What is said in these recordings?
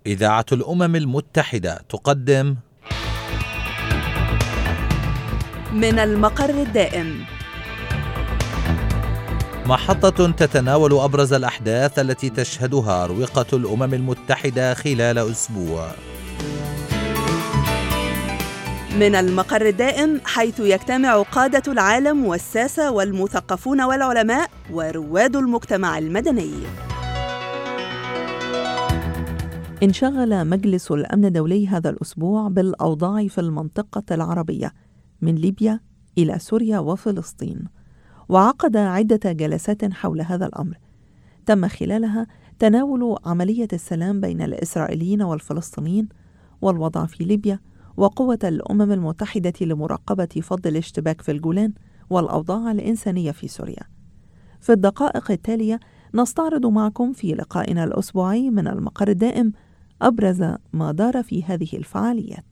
إذاعة الأمم المتحدة تقدم من المقر الدائم، محطة تتناول أبرز الأحداث التي تشهدها أروقة الأمم المتحدة خلال أسبوع. من المقر الدائم، حيث يجتمع قادة العالم والساسة والمثقفون والعلماء ورواد المجتمع المدني. انشغل مجلس الأمن الدولي هذا الأسبوع بالأوضاع في المنطقة العربية من ليبيا إلى سوريا وفلسطين، وعقد عدة جلسات حول هذا الأمر تم خلالها تناول عملية السلام بين الإسرائيليين والفلسطينيين والوضع في ليبيا وقوة الأمم المتحدة لمراقبة فض الاشتباك في الجولان والأوضاع الإنسانية في سوريا. في الدقائق التالية نستعرض معكم في لقائنا الأسبوعي من المقر الدائم أبرز ما دار في هذه الفعاليات.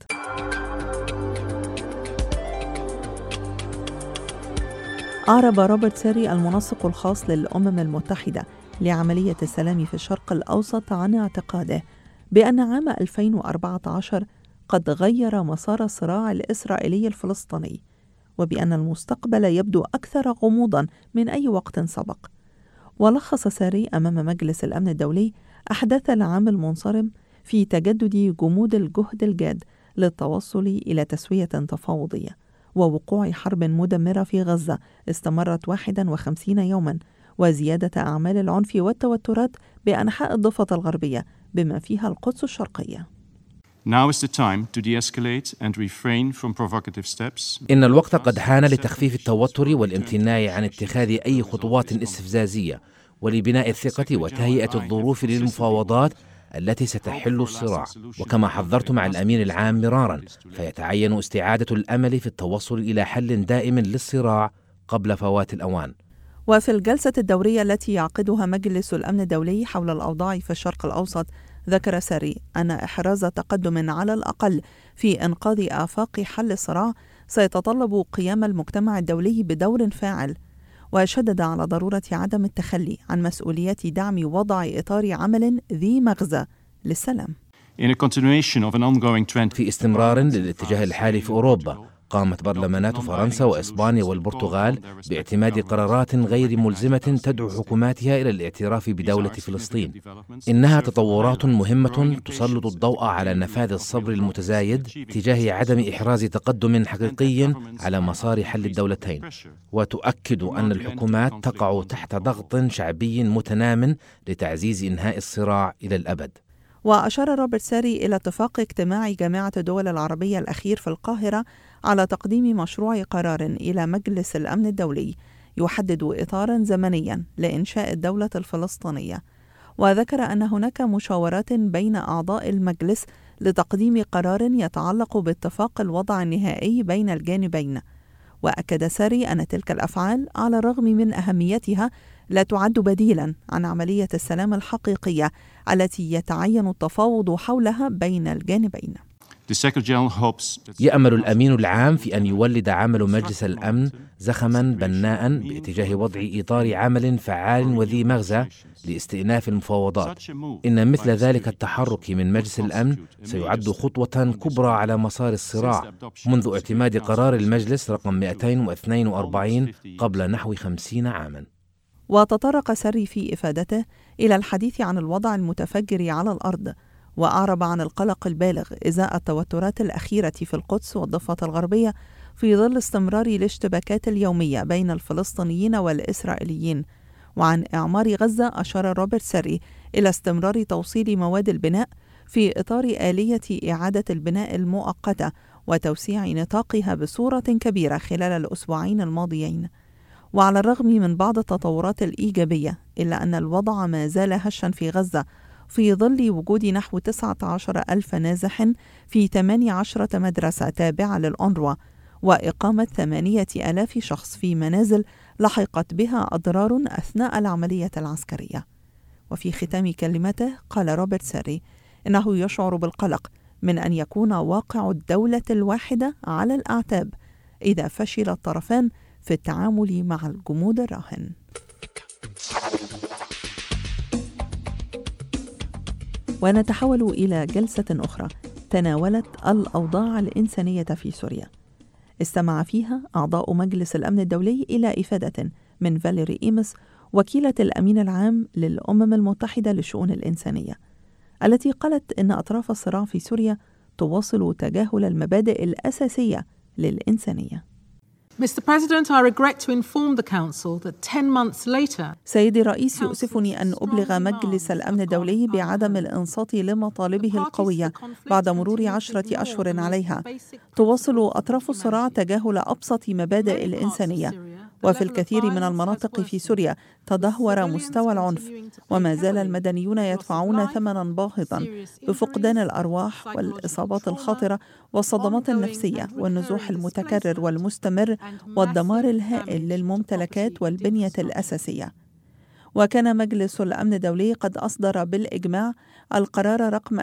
أعرب روبرت ساري المنسق الخاص للأمم المتحدة لعملية السلام في الشرق الأوسط عن اعتقاده بأن عام 2014 قد غير مسار الصراع الإسرائيلي الفلسطيني، وبأن المستقبل يبدو أكثر غموضاً من أي وقت سبق. ولخص ساري أمام مجلس الأمن الدولي أحداث العام المنصرم في تجدد جمود الجهد الجاد للتوصل إلى تسوية تفاوضية، ووقوع حرب مدمرة في غزة استمرت 51 يوماً، وزيادة أعمال العنف والتوترات بأنحاء الضفة الغربية بما فيها القدس الشرقية. Now is the time to de-escalate and refrain from provocative steps. إن الوقت قد حان لتخفيف التوتر والامتناع عن اتخاذ أي خطوات استفزازية، ولبناء الثقة وتهيئة الظروف للمفاوضات التي ستحل الصراع. وكما حذرت مع الأمين العام مراراً، فيتعين استعادة الأمل في التوصل إلى حل دائم للصراع قبل فوات الأوان. وفي الجلسة الدورية التي يعقدها مجلس الأمن الدولي حول الأوضاع في الشرق الأوسط، ذكر ساري أن إحراز تقدم على الأقل في إنقاذ آفاق حل الصراع سيتطلب قيام المجتمع الدولي بدور فاعل، وشدد على ضرورة عدم التخلي عن مسؤولية دعم وضع إطار عمل ذي مغزى للسلام. في استمرار للاتجاه الحالي في أوروبا، قامت برلمانات فرنسا وإسبانيا والبرتغال باعتماد قرارات غير ملزمة تدعو حكوماتها إلى الاعتراف بدولة فلسطين. إنها تطورات مهمة تسلط الضوء على نفاذ الصبر المتزايد تجاه عدم إحراز تقدم حقيقي على مسار حل الدولتين، وتؤكد أن الحكومات تقع تحت ضغط شعبي متنام لتعزيز إنهاء الصراع إلى الأبد. وأشار روبرت ساري إلى اتفاق اجتماع جامعة الدول العربية الأخير في القاهرة على تقديم مشروع قرار إلى مجلس الأمن الدولي يحدد إطاراً زمنياً لإنشاء الدولة الفلسطينية. وذكر أن هناك مشاورات بين أعضاء المجلس لتقديم قرار يتعلق باتفاق الوضع النهائي بين الجانبين. وأكد ساري أن تلك الأفعال على الرغم من أهميتها لا تعد بديلاً عن عملية السلام الحقيقية التي يتعين التفاوض حولها بين الجانبين. يأمل الأمين العام في أن يولد عمل مجلس الأمن زخما بناء باتجاه وضع إطار عمل فعال وذي مغزى لاستئناف المفاوضات. إن مثل ذلك التحرك من مجلس الأمن سيعد خطوة كبرى على مسار الصراع منذ اعتماد قرار المجلس رقم 242 قبل نحو 50 عاما. وتطرق ساري في إفادته إلى الحديث عن الوضع المتفجر على الأرض، وأعرب عن القلق البالغ إزاء التوترات الأخيرة في القدس والضفة الغربية في ظل استمرار الاشتباكات اليومية بين الفلسطينيين والإسرائيليين. وعن إعمار غزة أشار روبرت ساري إلى استمرار توصيل مواد البناء في إطار آلية إعادة البناء المؤقتة وتوسيع نطاقها بصورة كبيرة خلال الأسبوعين الماضيين. وعلى الرغم من بعض التطورات الإيجابية، إلا أن الوضع ما زال هشا في غزة في ظل وجود نحو 19,000 نازح في 18 مدرسة تابعة للأونروا، وإقامة 8,000 شخص في منازل لحقت بها أضرار أثناء العملية العسكرية. وفي ختام كلمته قال روبرت ساري إنه يشعر بالقلق من أن يكون واقع الدولة الواحدة على الأعتاب إذا فشل الطرفان في التعامل مع الجمود الراهن. ونتحول إلى جلسة أخرى تناولت الأوضاع الإنسانية في سوريا. استمع فيها أعضاء مجلس الأمن الدولي إلى إفادة من فاليري إيمس، وكيلة الأمين العام للأمم المتحدة للشؤون الإنسانية، التي قالت إن أطراف الصراع في سوريا تواصل تجاهل المبادئ الأساسية للإنسانية. Mr. President, I regret to inform the Council that 10 months later. سيدي الرئيس، يؤسفني أن أبلغ مجلس الأمن الدولي بعدم الإنصات لمطالبه القوية بعد مرور 10 أشهر عليها. تواصل أطراف الصراع تجاهل أبسط مبادئ الإنسانية، وفي الكثير من المناطق في سوريا تدهور مستوى العنف، وما زال المدنيون يدفعون ثمنا باهظا بفقدان الأرواح والإصابات الخطرة والصدمات النفسية والنزوح المتكرر والمستمر والدمار الهائل للممتلكات والبنية الأساسية. وكان مجلس الأمن الدولي قد أصدر بالإجماع القرار رقم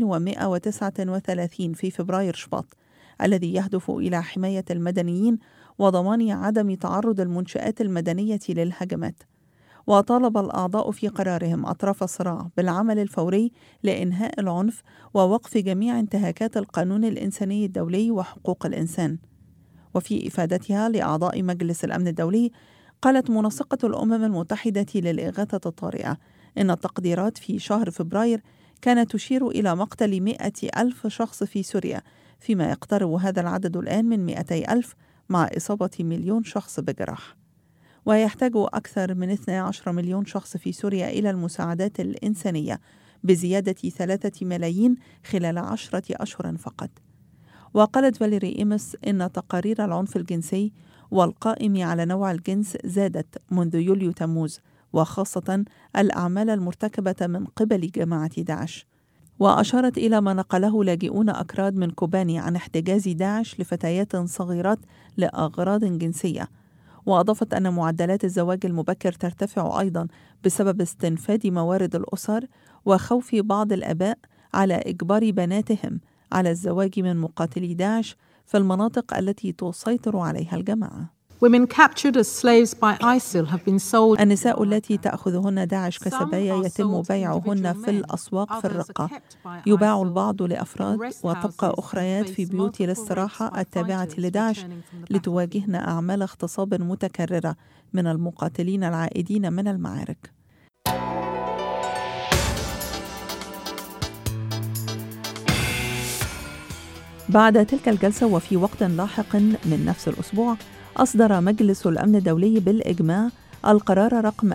2139 في فبراير شباط، الذي يهدف إلى حماية المدنيين وضمان عدم تعرض المنشآت المدنية للهجمات. وطالب الأعضاء في قرارهم أطراف الصراع بالعمل الفوري لإنهاء العنف ووقف جميع انتهاكات القانون الإنساني الدولي وحقوق الإنسان. وفي إفادتها لأعضاء مجلس الأمن الدولي، قالت منسقة الأمم المتحدة للإغاثة الطارئة إن التقديرات في شهر فبراير كانت تشير إلى مقتل 100,000 شخص في سوريا، فيما يقترب هذا العدد الآن من 200,000 مع إصابة 1,000,000 شخص بجراح. ويحتاج أكثر من 12 مليون شخص في سوريا إلى المساعدات الإنسانية، بزيادة 3 ملايين خلال 10 أشهر فقط. وقالت فاليري إيمس إن تقارير العنف الجنسي والقائم على نوع الجنس زادت منذ يوليو تموز، وخاصة الأعمال المرتكبة من قبل جماعة داعش. وأشارت إلى ما نقله لاجئون أكراد من كوباني عن احتجاز داعش لفتيات صغيرات لأغراض جنسية. وأضافت أن معدلات الزواج المبكر ترتفع أيضا بسبب استنفاد موارد الأسر وخوف بعض الآباء على إجبار بناتهم على الزواج من مقاتلي داعش في المناطق التي تسيطر عليها الجماعة. النساء التي تأخذهن داعش كسبايا يتم بيعهن في الأسواق في الرقة. يباع البعض لأفراد، وتبقى أخريات في بيوت الاستراحة التابعة لداعش لتواجهن أعمال اغتصاب متكررة من المقاتلين العائدين من المعارك. بعد تلك الجلسة وفي وقت لاحق من نفس الأسبوع، أصدر مجلس الأمن الدولي بالإجماع القرار رقم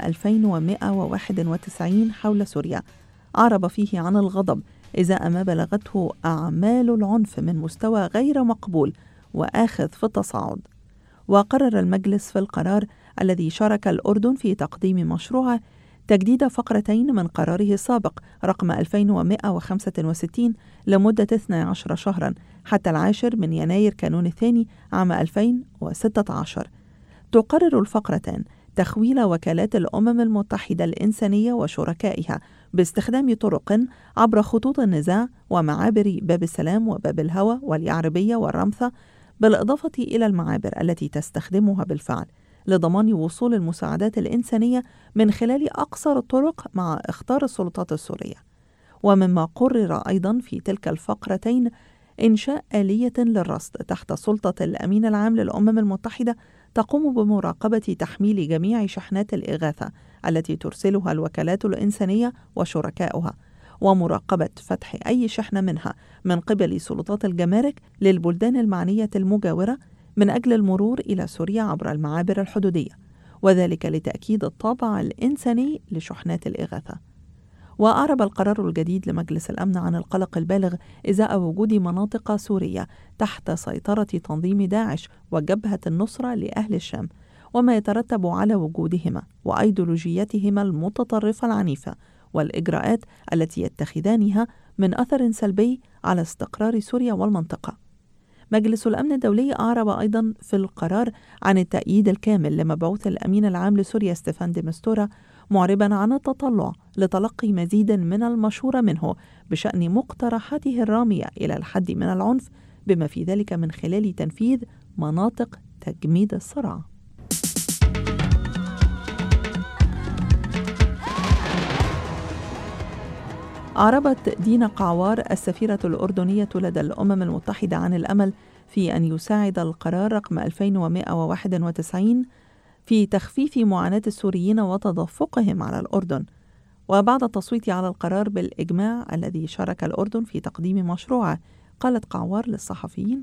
2191 حول سوريا، أعرب فيه عن الغضب إزاء ما بلغته أعمال العنف من مستوى غير مقبول وآخذ في التصاعد. وقرر المجلس في القرار الذي شارك الأردن في تقديم مشروعه تجديد فقرتين من قراره السابق رقم 2165 لمدة 12 شهرا حتى 10 من يناير كانون الثاني عام 2016. تقرر الفقرتان تخويل وكالات الأمم المتحدة الإنسانية وشركائها باستخدام طرق عبر خطوط النزاع ومعابر باب السلام وباب الهوى واليعربية والرمثة، بالإضافة إلى المعابر التي تستخدمها بالفعل لضمان وصول المساعدات الإنسانية من خلال أقصر الطرق مع إخطار السلطات السورية. ومما قرر أيضا في تلك الفقرتين إنشاء آلية للرصد تحت سلطة الأمين العام للأمم المتحدة تقوم بمراقبة تحميل جميع شحنات الإغاثة التي ترسلها الوكالات الإنسانية وشركائها، ومراقبة فتح أي شحنة منها من قبل سلطات الجمارك للبلدان المعنية المجاورة من أجل المرور إلى سوريا عبر المعابر الحدودية، وذلك لتأكيد الطابع الإنساني لشحنات الإغاثة. وأعرب القرار الجديد لمجلس الأمن عن القلق البالغ إزاء وجود مناطق سورية تحت سيطرة تنظيم داعش وجبهة النصرة لأهل الشام، وما يترتب على وجودهما وأيديولوجيتهما المتطرفة العنيفة والإجراءات التي يتخذانها من أثر سلبي على استقرار سوريا والمنطقة. مجلس الأمن الدولي أعرب أيضا في القرار عن التأييد الكامل لمبعوث الأمين العام لسوريا ستيفان دي مستورة، معربا عن التطلع لتلقي مزيد من المشورة منه بشأن مقترحاته الرامية إلى الحد من العنف، بما في ذلك من خلال تنفيذ مناطق تجميد الصراع. أعربت دينا قعوار السفيرة الأردنية لدى الأمم المتحدة عن الأمل في أن يساعد القرار رقم 2191 في تخفيف معاناة السوريين وتدفقهم على الأردن. وبعد التصويت على القرار بالإجماع الذي شارك الأردن في تقديم مشروعه، قالت قعوار للصحفيين: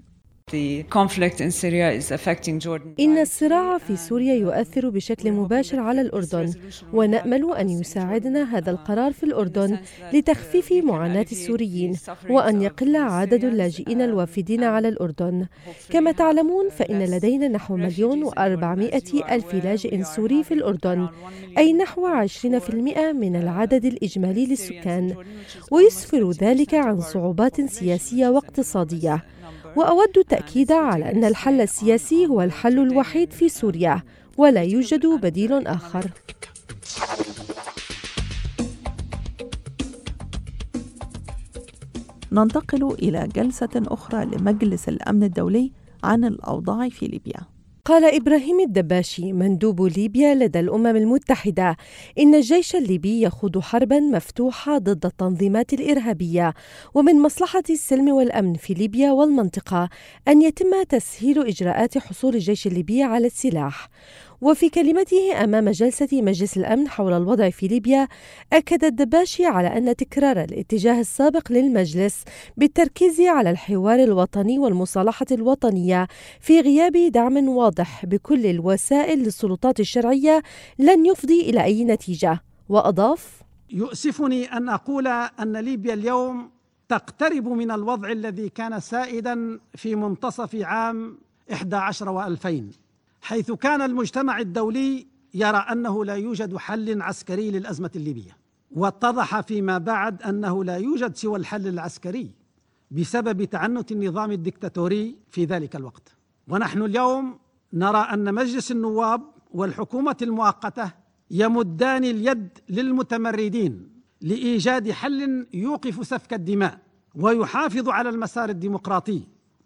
إن الصراع في سوريا يؤثر بشكل مباشر على الأردن، ونأمل أن يساعدنا هذا القرار في الأردن لتخفيف معاناة السوريين وأن يقل عدد اللاجئين الوافدين على الأردن. كما تعلمون فإن لدينا نحو 1,400,000 لاجئ سوري في الأردن، أي نحو 20% من العدد الإجمالي للسكان، ويسفر ذلك عن صعوبات سياسية واقتصادية. وأود التأكيد على أن الحل السياسي هو الحل الوحيد في سوريا، ولا يوجد بديل آخر. ننتقل إلى جلسة أخرى لمجلس الأمن الدولي عن الأوضاع في ليبيا. قال إبراهيم الدباشي مندوب ليبيا لدى الأمم المتحدة إن الجيش الليبي يخوض حربا مفتوحة ضد التنظيمات الإرهابية، ومن مصلحة السلم والأمن في ليبيا والمنطقة أن يتم تسهيل إجراءات حصول الجيش الليبي على السلاح. وفي كلمته أمام جلسة مجلس الأمن حول الوضع في ليبيا، أكد الدباشي على أن تكرار الاتجاه السابق للمجلس بالتركيز على الحوار الوطني والمصالحة الوطنية في غياب دعم واضح بكل الوسائل للسلطات الشرعية لن يفضي إلى أي نتيجة. وأضاف: يؤسفني أن أقول أن ليبيا اليوم تقترب من الوضع الذي كان سائدا في منتصف عام 11 و2000، حيث كان المجتمع الدولي يرى أنه لا يوجد حل عسكري للأزمة الليبية، واتضح فيما بعد أنه لا يوجد سوى الحل العسكري بسبب تعنت النظام الدكتاتوري في ذلك الوقت. ونحن اليوم نرى أن مجلس النواب والحكومة المؤقتة يمدان اليد للمتمردين لإيجاد حل يوقف سفك الدماء ويحافظ على المسار الديمقراطي،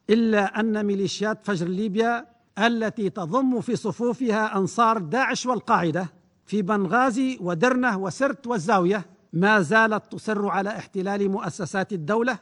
إلا أن ميليشيات فجر ليبيا التي تضم في صفوفها أنصار داعش والقاعدة في بنغازي ودرنة وسرت والزاوية ما زالت تصر على احتلال مؤسسات الدولة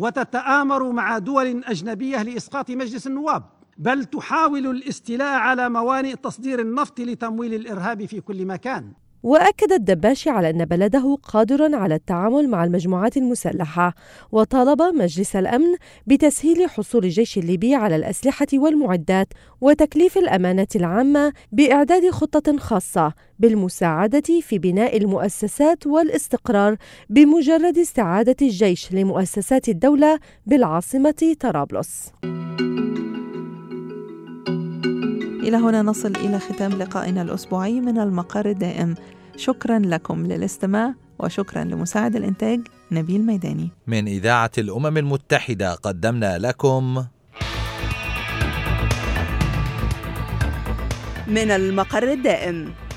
وتتآمر مع دول أجنبية لإسقاط مجلس النواب، بل تحاول الاستيلاء على موانئ تصدير النفط لتمويل الإرهاب في كل مكان. وأكد الدباشي على أن بلده قادر على التعامل مع المجموعات المسلحة، وطالب مجلس الأمن بتسهيل حصول الجيش الليبي على الأسلحة والمعدات وتكليف الأمانات العامة بإعداد خطة خاصة بالمساعدة في بناء المؤسسات والاستقرار بمجرد استعادة الجيش لمؤسسات الدولة بالعاصمة طرابلس. إلى هنا نصل إلى ختام لقائنا الأسبوعي من المقر الدائم. شكرا لكم للاستماع، وشكرا لمساعد الإنتاج نبيل ميداني. من إذاعة الأمم المتحدة قدمنا لكم من المقر الدائم.